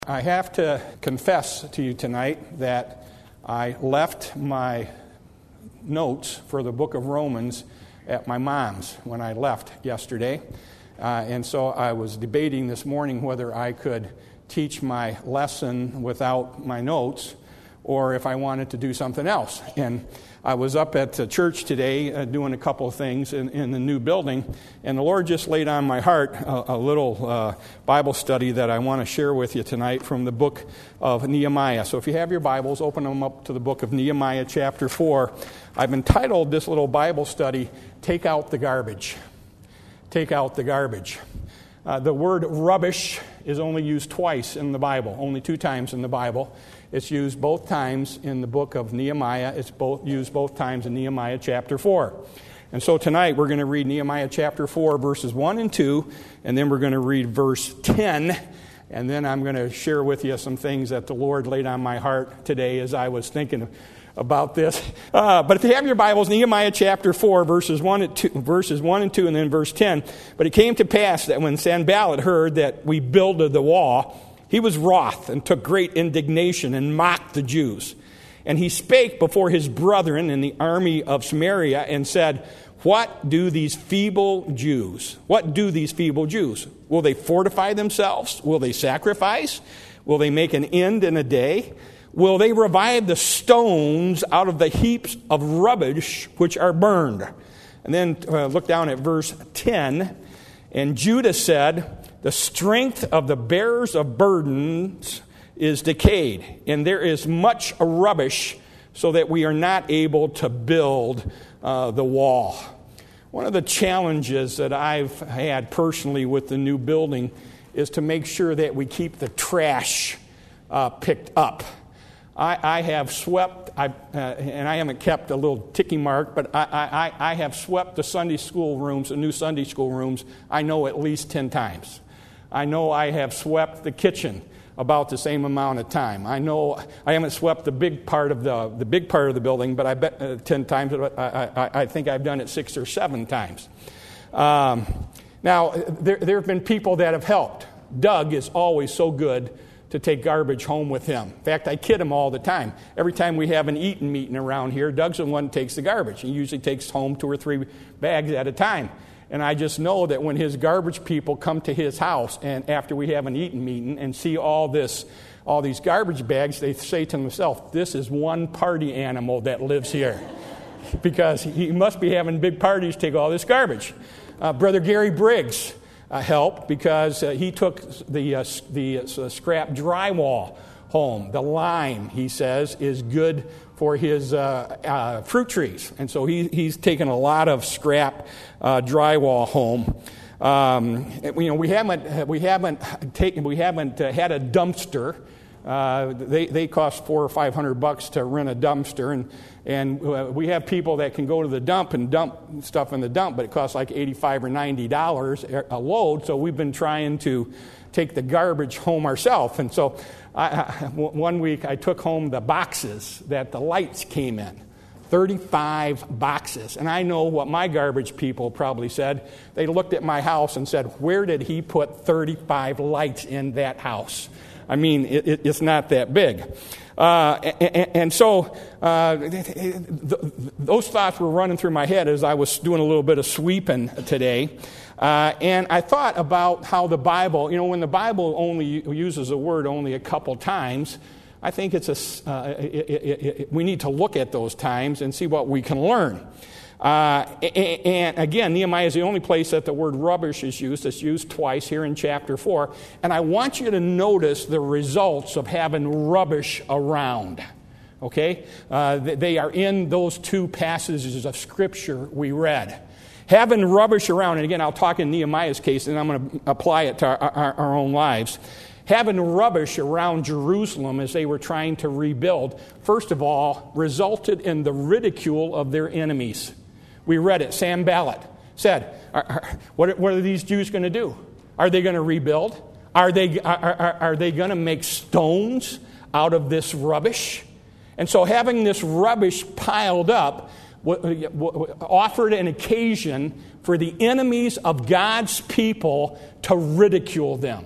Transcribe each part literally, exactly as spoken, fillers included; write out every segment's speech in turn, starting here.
I have to confess to you tonight that I left my notes for the book of Romans at my mom's when I left yesterday. Uh, and so I was debating this morning whether I could teach my lesson without my notes or if I wanted to do something else. And I was up at the church today uh, doing a couple of things in, in the new building, and the Lord just laid on my heart a, a little uh, Bible study that I want to share with you tonight from the book of Nehemiah. So if you have your Bibles, open them up to the book of Nehemiah chapter four. I've entitled this little Bible study, Take Out the Garbage. Take out the garbage. Uh, the word rubbish is only used twice in the Bible, only two times in the Bible. It's used both times in the book of Nehemiah. It's both used both times in Nehemiah chapter four. And so tonight we're going to read Nehemiah chapter four, verses one and two, and then we're going to read verse ten, and then I'm going to share with you some things that the Lord laid on my heart today as I was thinking about this. Uh, but if you have your Bibles, Nehemiah chapter four, verses one and two, verses one and two, and then verse ten. But it came to pass that when Sanballat heard that we builded the wall, he was wroth and took great indignation and mocked the Jews. And he spake before his brethren in the army of Samaria and said, What do these feeble Jews? What do these feeble Jews? Will they fortify themselves? Will they sacrifice? Will they make an end in a day? Will they revive the stones out of the heaps of rubbish which are burned? And then uh, look down at verse ten. And Judah said, The strength of the bearers of burdens is decayed, and there is much rubbish, so that we are not able to build uh, the wall. One of the challenges that I've had personally with the new building is to make sure that we keep the trash uh, picked up. I, I have swept, I, uh, and I haven't kept a little ticky mark, but I, I, I have swept the Sunday school rooms, the new Sunday school rooms, I know at least ten times. I know I have swept the kitchen about the same amount of time. I know I haven't swept the big part of the the big part of the building, but I bet uh, ten times. I, I, I think I've done it six or seven times. Um, now there there have been people that have helped. Doug is always so good to take garbage home with him. In fact, I kid him all the time. Every time we have an eating meeting around here, Doug's the one that takes the garbage. He usually takes home two or three bags at a time. And I just know that when his garbage people come to his house and after we have an eating meeting and see all this, all these garbage bags, they say to themselves, this is one party animal that lives here. Because he must be having big parties to take all this garbage. Uh, Brother Gary Briggs uh, helped because uh, he took the, uh, the uh, scrap drywall home. The lime, he says, is good for his uh, uh, fruit trees. And so he, he's taken a lot of scrap uh, drywall home. Um, you know, we haven't we haven't taken we haven't uh, had a dumpster. Uh, they they cost four or five hundred bucks to rent a dumpster, and and uh, we have people that can go to the dump and dump stuff in the dump, but it costs like eighty-five or ninety dollars a load. So we've been trying to take the garbage home ourselves, and so. I, I, one week I took home the boxes that the lights came in, thirty-five boxes. And I know what my garbage people probably said. They looked at my house and said, where did he put thirty-five lights in that house? I mean, it, it, it's not that big. Uh, and, and so uh, those thoughts were running through my head as I was doing a little bit of sweeping today. Uh, and I thought about how the Bible, you know, when the Bible only uses a word only a couple times, I think it's a, uh, it, it, it, we need to look at those times and see what we can learn. Uh, and, and again, Nehemiah is the only place that the word rubbish is used. It's used twice here in chapter four. And I want you to notice the results of having rubbish around. Okay? Uh, they are in those two passages of Scripture we read. Having rubbish around, and again, I'll talk in Nehemiah's case, and I'm going to apply it to our, our, our own lives. Having rubbish around Jerusalem as they were trying to rebuild, first of all, resulted in the ridicule of their enemies. We read it. Sanballat said, are, are, what, what are these Jews going to do? Are they going to rebuild? Are they, are, are, are they going to make stones out of this rubbish? And so having this rubbish piled up offered an occasion for the enemies of God's people to ridicule them.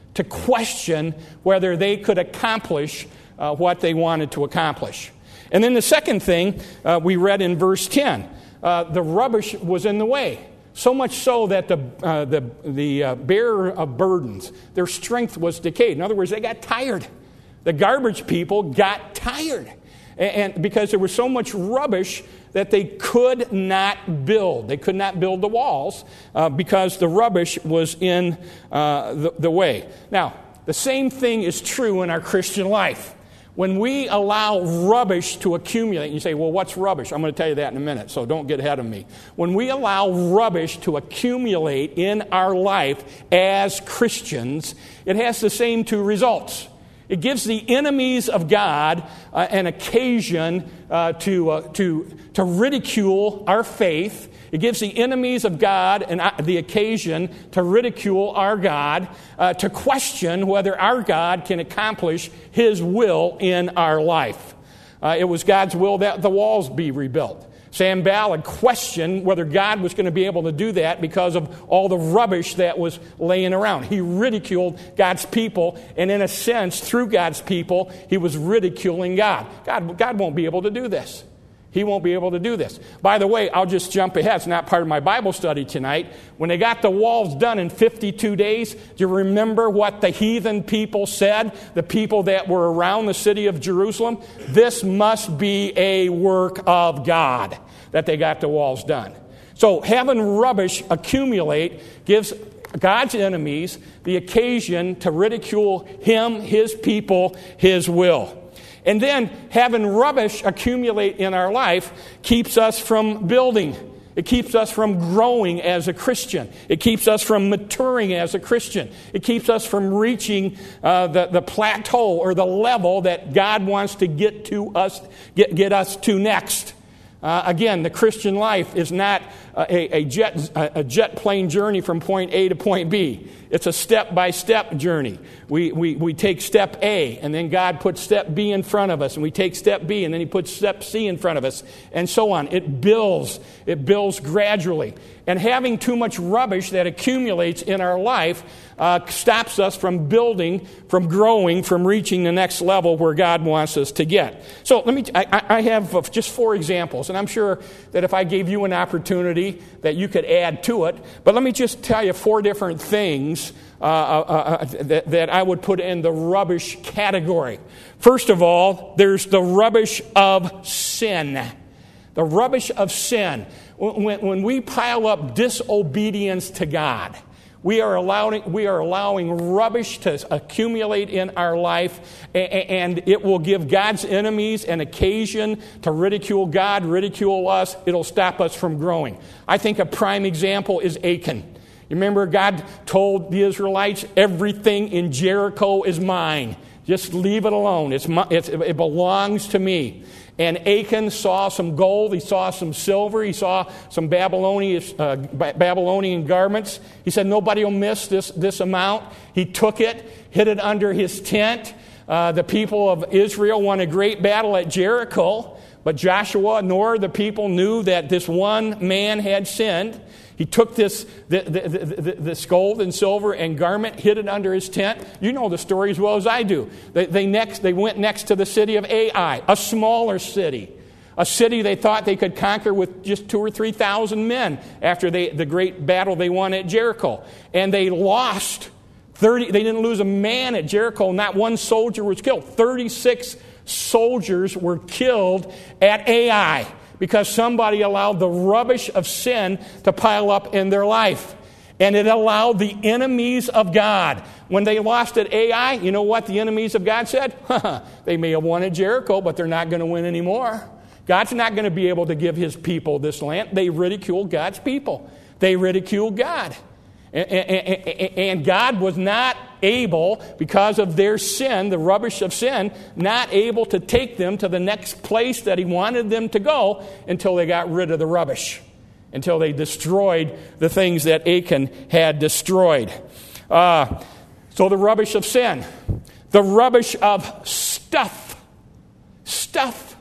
to question whether they could accomplish uh, what they wanted to accomplish. And then the second thing uh, we read in verse ten, uh, the rubbish was in the way. So much so that the uh, the, the uh, bearer of burdens, their strength was decayed. In other words, they got tired. The garbage people got tired. And, and because there was so much rubbish that they could not build. They could not build the walls uh, because the rubbish was in uh, the, the way. Now, the same thing is true in our Christian life. When we allow rubbish to accumulate, you say, well, what's rubbish? I'm going to tell you that in a minute, so don't get ahead of me. When we allow rubbish to accumulate in our life as Christians, it has the same two results. It gives the enemies of God uh, an occasion uh, to, uh, to, to ridicule our faith. It gives the enemies of God an, uh, the occasion to ridicule our God, uh, to question whether our God can accomplish His will in our life. Uh, it was God's will that the walls be rebuilt. Sanballat questioned whether God was going to be able to do that because of all the rubbish that was laying around. He ridiculed God's people, and in a sense, through God's people, he was ridiculing God. God, God won't be able to do this. He won't be able to do this. By the way, I'll just jump ahead. It's not part of my Bible study tonight. When they got the walls done in fifty-two days, do you remember what the heathen people said? The people that were around the city of Jerusalem? This must be a work of God that they got the walls done. So having rubbish accumulate gives God's enemies the occasion to ridicule Him, His people, His will. And then having rubbish accumulate in our life keeps us from building. It keeps us from growing as a Christian. It keeps us from maturing as a Christian. It keeps us from reaching uh, the, the plateau or the level that God wants to get to us, get, get us to next. Uh, again, the Christian life is not a, a jet a jet plane journey from point A to point B. It's a step-by-step journey. We, we, we take step A, and then God puts step B in front of us, and we take step B, and then He puts step C in front of us, and so on. It builds. It builds gradually. And having too much rubbish that accumulates in our life uh, stops us from building, from growing, from reaching the next level where God wants us to get. So let me. I, I have just four examples, and I'm sure that if I gave you an opportunity that you could add to it, but let me just tell you four different things uh, uh, uh, that, that I would put in the rubbish category. First of all, there's the rubbish of sin. The rubbish of sin. When, when we pile up disobedience to God, we are allowing we are allowing rubbish to accumulate in our life, and it will give God's enemies an occasion to ridicule God, ridicule us. It'll stop us from growing. I think a prime example is Achan. You remember God told the Israelites, everything in Jericho is mine. Just leave it alone. It's, my, it's it belongs to me. And Achan saw some gold, he saw some silver, he saw some Babylonian, uh, Babylonian garments. He said, nobody will miss this, this amount. He took it, hid it under his tent. Uh, the people of Israel won a great battle at Jericho, but Joshua nor the people knew that this one man had sinned. He took this, the, the, the, this gold and silver and garment, hid it under his tent. You know the story as well as I do. They, they, next, they went next to the city of Ai, a smaller city. A city they thought they could conquer with just two or three thousand men after they, the great battle they won at Jericho. And they lost thirty. They didn't lose a man at Jericho. Not one soldier was killed. thirty-six soldiers were killed at Ai. Because somebody allowed the rubbish of sin to pile up in their life. And it allowed the enemies of God. When they lost at Ai, you know what the enemies of God said? They may have won at Jericho, but they're not going to win anymore. God's not going to be able to give His people this land. They ridiculed God's people. They ridiculed God. And, and, and God was not able, because of their sin, the rubbish of sin, not able to take them to the next place that He wanted them to go until they got rid of the rubbish, until they destroyed the things that Achan had destroyed. Uh, so the rubbish of sin, the rubbish of stuff, stuff,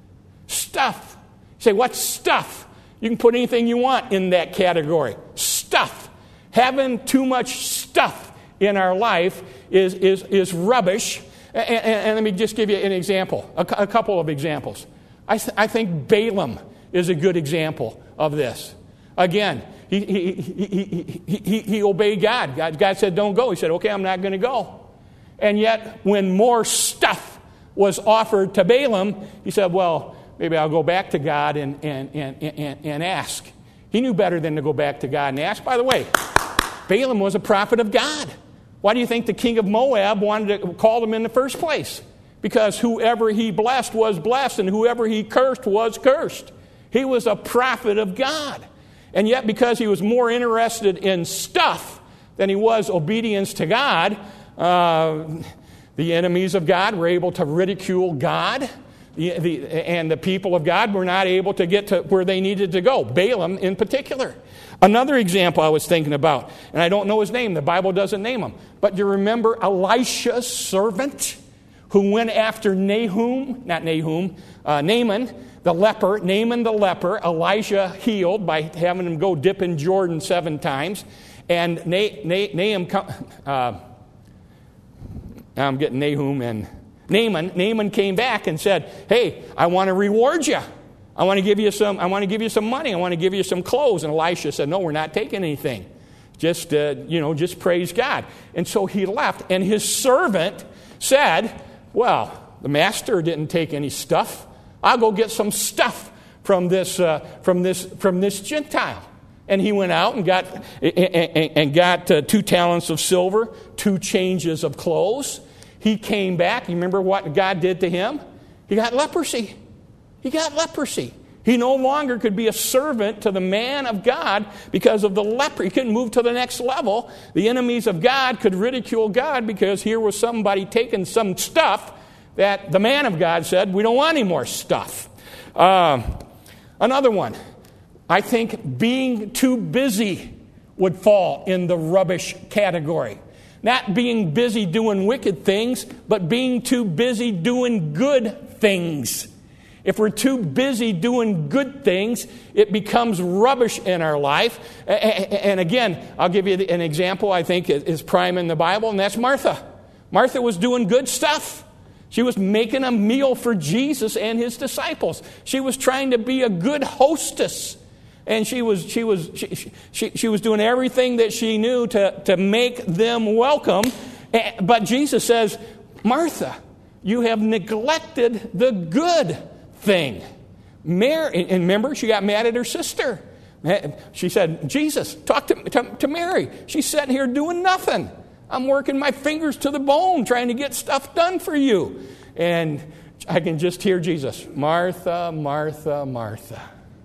stuff. You say, what's stuff? You can put anything you want in that category. Stuff. Having too much stuff in our life is, is, is rubbish. And, and, and let me just give you an example, a, a couple of examples. I, th- I think Balaam is a good example of this. Again, he, he, he, he, he, he, he obeyed God. God. God said, don't go. He said, okay, I'm not going to go. And yet, when more stuff was offered to Balaam, he said, well, maybe I'll go back to God and, and, and, and, and ask. He knew better than to go back to God and ask. By the way, Balaam was a prophet of God. Why do you think the king of Moab wanted to call him in the first place? Because whoever he blessed was blessed, and whoever he cursed was cursed. He was a prophet of God. And yet, because he was more interested in stuff than he was obedience to God, uh, the enemies of God were able to ridicule God. The, the, and the people of God were not able to get to where they needed to go. Balaam in particular. Another example I was thinking about, and I don't know his name. The Bible doesn't name him. But you remember Elisha's servant who went after Nahum, not Nahum, uh, Naaman, the leper, Naaman the leper. Elisha healed by having him go dip in Jordan seven times. And Na- Na- Nahum, uh, I'm getting Nahum and Naaman. Naaman came back and said, hey, I want to reward you. I want to give you some, I want to give you some money. I want to give you some clothes. And Elisha said, no, we're not taking anything. Just, uh, you know, just praise God. And so he left. And his servant said, well, the master didn't take any stuff. I'll go get some stuff from this, uh, from this, from this Gentile. And he went out and got, and, and got uh, two talents of silver, two changes of clothes. He came back. You remember what God did to him? He got leprosy. He got leprosy. He no longer could be a servant to the man of God because of the leper. He couldn't move to the next level. The enemies of God could ridicule God because here was somebody taking some stuff that the man of God said, we don't want any more stuff. Uh, another one. I think being too busy would fall in the rubbish category. Not being busy doing wicked things, but being too busy doing good things. If we're too busy doing good things, it becomes rubbish in our life. And again, I'll give you an example I think is prime in the Bible, and that's Martha. Martha was doing good stuff. She was making a meal for Jesus and his disciples. She was trying to be a good hostess. And she was she was she, she, she was doing everything that she knew to, to make them welcome. But Jesus says, Martha, you have neglected the good thing. Mary, and remember, she got mad at her sister. She said, Jesus, talk to, to, to Mary. She's sitting here doing nothing. I'm working my fingers to the bone trying to get stuff done for you. And I can just hear Jesus, Martha, Martha, Martha.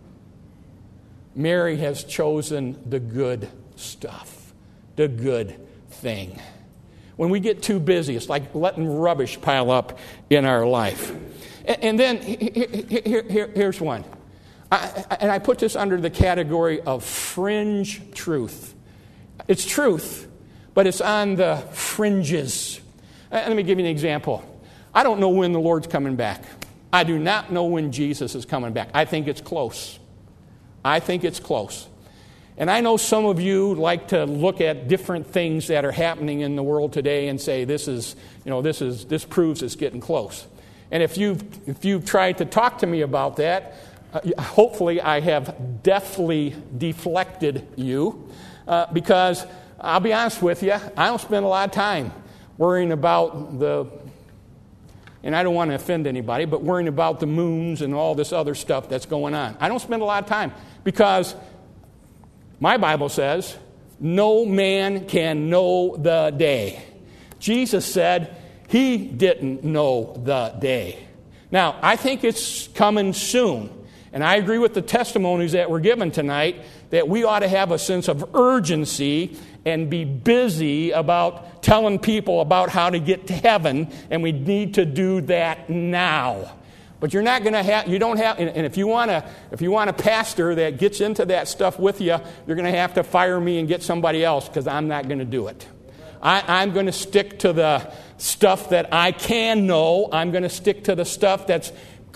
Mary has chosen the good stuff, the good thing. When we get too busy, it's like letting rubbish pile up in our life. And, and then here, here, here, here's one. I, and I put this under the category of fringe truth. It's truth, but it's on the fringes. And let me give you an example. I don't know when the Lord's coming back. I do not know when Jesus is coming back. I think it's close. I think it's close. And I know some of you like to look at different things that are happening in the world today and say, this is, you know, this is this proves it's getting close. And if you've, if you've tried to talk to me about that, uh, hopefully I have deftly deflected you. Uh, because I'll be honest with you, I don't spend a lot of time worrying about the, and I don't want to offend anybody, but worrying about the moons and all this other stuff that's going on. I don't spend a lot of time because my Bible says, no man can know the day. Jesus said he didn't know the day. Now, I think it's coming soon. And I agree with the testimonies that were given tonight that we ought to have a sense of urgency and be busy about telling people about how to get to heaven, and we need to do that now. But you're not going to have, you don't have, and if you want to, if you want a pastor that gets into that stuff with you, you're going to have to fire me and get somebody else because I'm not going to do it. I, I'm going to stick to the stuff that I can know. I'm going to stick to the stuff that's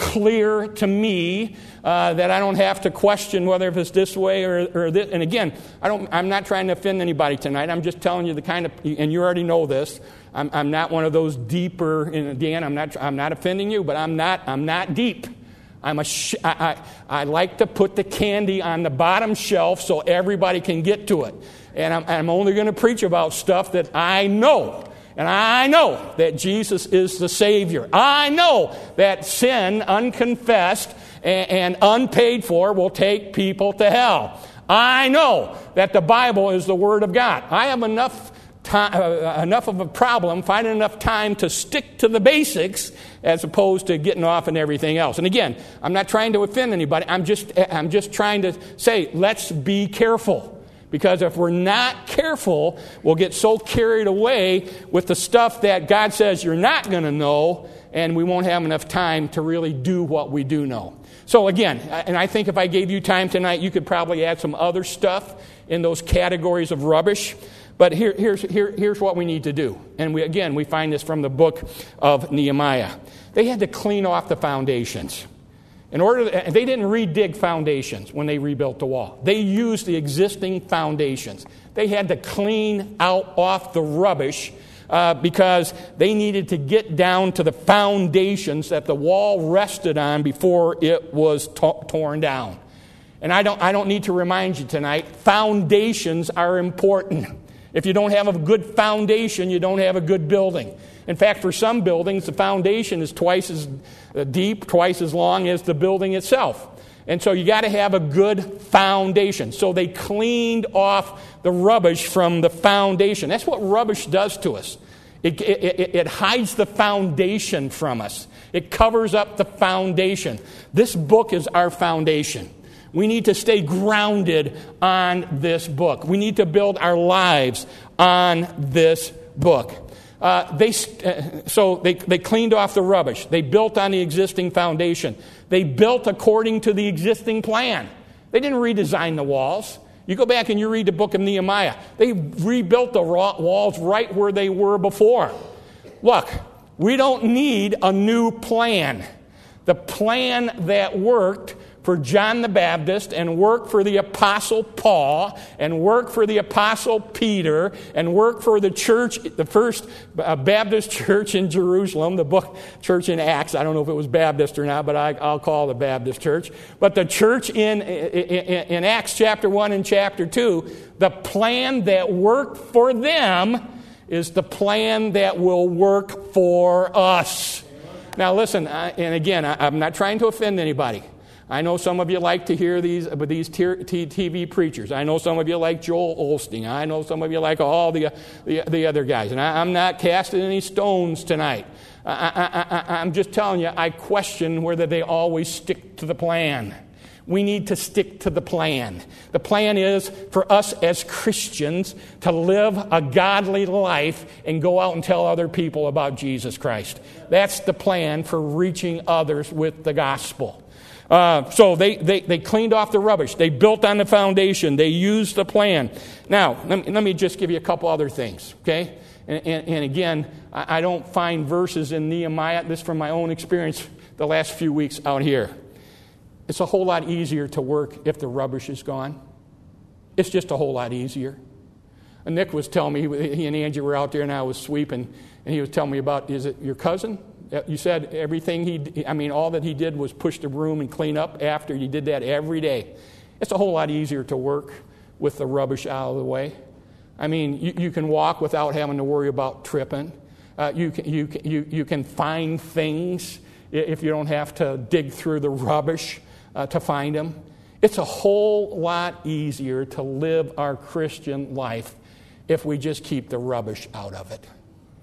clear to me uh, that I don't have to question whether if it's this way or, or this. And again, I don't, I'm not trying to offend anybody tonight. I'm just telling you the kind of, and you already know this. I'm, I'm not one of those deeper, and Dan, I'm not, I'm not offending you, but I'm not, I'm not deep. I'm a sh- I, I, I like to put the candy on the bottom shelf so everybody can get to it. And I'm, I'm only going to preach about stuff that I know. And I know that Jesus is the Savior. I know that sin, unconfessed and, and unpaid for, will take people to hell. I know that the Bible is the Word of God. I have enough time, uh, enough of a problem finding enough time to stick to the basics as opposed to getting off and everything else. And again, I'm not trying to offend anybody. I'm just, I'm just trying to say, let's be careful. Because if we're not careful, we'll get so carried away with the stuff that God says you're not going to know, and we won't have enough time to really do what we do know. So again, and I think if I gave you time tonight, you could probably add some other stuff in those categories of rubbish. But here, here's, here, here's what we need to do. And we, again, we find this from the book of Nehemiah. They had to clean off the foundations. In order, to, they didn't redig foundations when they rebuilt the wall. They used the existing foundations. They had to clean out off the rubbish uh, because they needed to get down to the foundations that the wall rested on before it was to- torn down. And I don't, I don't need to remind you tonight, foundations are important. If you don't have a good foundation, you don't have a good building. In fact, for some buildings, the foundation is twice as deep, twice as long as the building itself. And so you got to have a good foundation. So they cleaned off the rubbish from the foundation. That's what rubbish does to us. It, it, it hides the foundation from us. It covers up the foundation. This book is our foundation. We need to stay grounded on this book. We need to build our lives on this book. Uh, they uh, so they, they cleaned off the rubbish. They built on the existing foundation. They built according to the existing plan. They didn't redesign the walls. You go back and you read the book of Nehemiah. They rebuilt the walls right where they were before. Look, we don't need a new plan. The plan that worked for John the Baptist and worked for the Apostle Paul and worked for the Apostle Peter and worked for the church, the first Baptist church in Jerusalem, the book church in Acts. I don't know if it was Baptist or not, but I, I'll call it the Baptist church. But the church in, in, in Acts chapter one and chapter two, the plan that worked for them is the plan that will work for us. Now listen, I, and again, I, I'm not trying to offend anybody. I know some of you like to hear these these T V preachers. I know some of you like Joel Osteen. I know some of you like all the the, the other guys. And I, I'm not casting any stones tonight. I, I, I, I'm just telling you, I question whether they always stick to the plan. We need to stick to the plan. The plan is for us as Christians to live a godly life and go out and tell other people about Jesus Christ. That's the plan for reaching others with the gospel. Uh, so they, they, they cleaned off the rubbish. They built on the foundation. They used the plan. Now, let me, let me just give you a couple other things, okay? And, and, and again, I, I don't find verses in Nehemiah. This is from my own experience the last few weeks out here. It's a whole lot easier to work if the rubbish is gone. It's just a whole lot easier. And Nick was telling me, he and Angie were out there and I was sweeping, and he was telling me about, is it your cousin? You said everything he, I mean, all that he did was push the broom and clean up after. He did that every day. It's a whole lot easier to work with the rubbish out of the way. I mean, you, you can walk without having to worry about tripping. Uh, you, can, you, you, you can find things if you don't have to dig through the rubbish uh, to find them. It's a whole lot easier to live our Christian life if we just keep the rubbish out of it.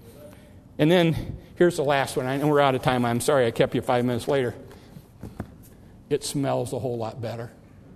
And then here's the last one. I know we're out of time. I'm sorry I kept you five minutes later. It smells a whole lot better.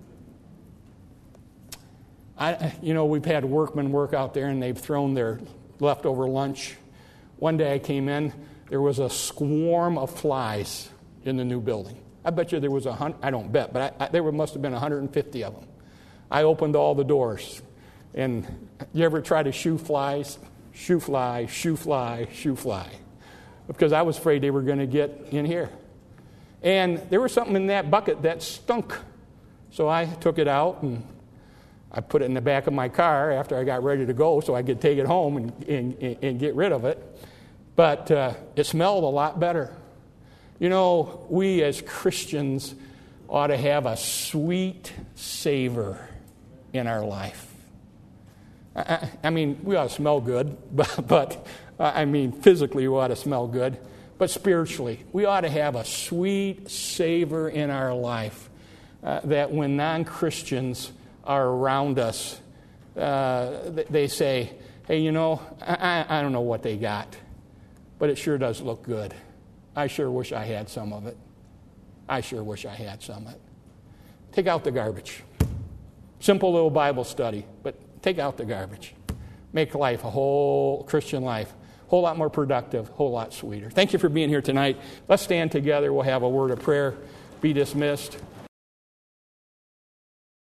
I, you know, we've had workmen work out there and they've thrown their leftover lunch. One day I came in, there was a swarm of flies in the new building. I bet you there was a hundred, I don't bet, but I, I, there must have been one hundred fifty of them. I opened all the doors. And you ever try to shoo flies? Shoo fly, shoo fly, shoo fly. Because I was afraid they were going to get in here. And there was something in that bucket that stunk. So I took it out and I put it in the back of my car after I got ready to go so I could take it home and, and, and get rid of it. But uh, it smelled a lot better. You know, we as Christians ought to have a sweet savor in our life. I, I mean, we ought to smell good, but, but uh, I mean, physically we ought to smell good. But spiritually, we ought to have a sweet savor in our life uh, that when non-Christians are around us, uh, they say, hey, you know, I, I don't know what they got, but it sure does look good. I sure wish I had some of it. I sure wish I had some of it. Take out the garbage. Simple little Bible study, but take out the garbage. Make life, a whole Christian life, a whole lot more productive, a whole lot sweeter. Thank you for being here tonight. Let's stand together. We'll have a word of prayer. Be dismissed.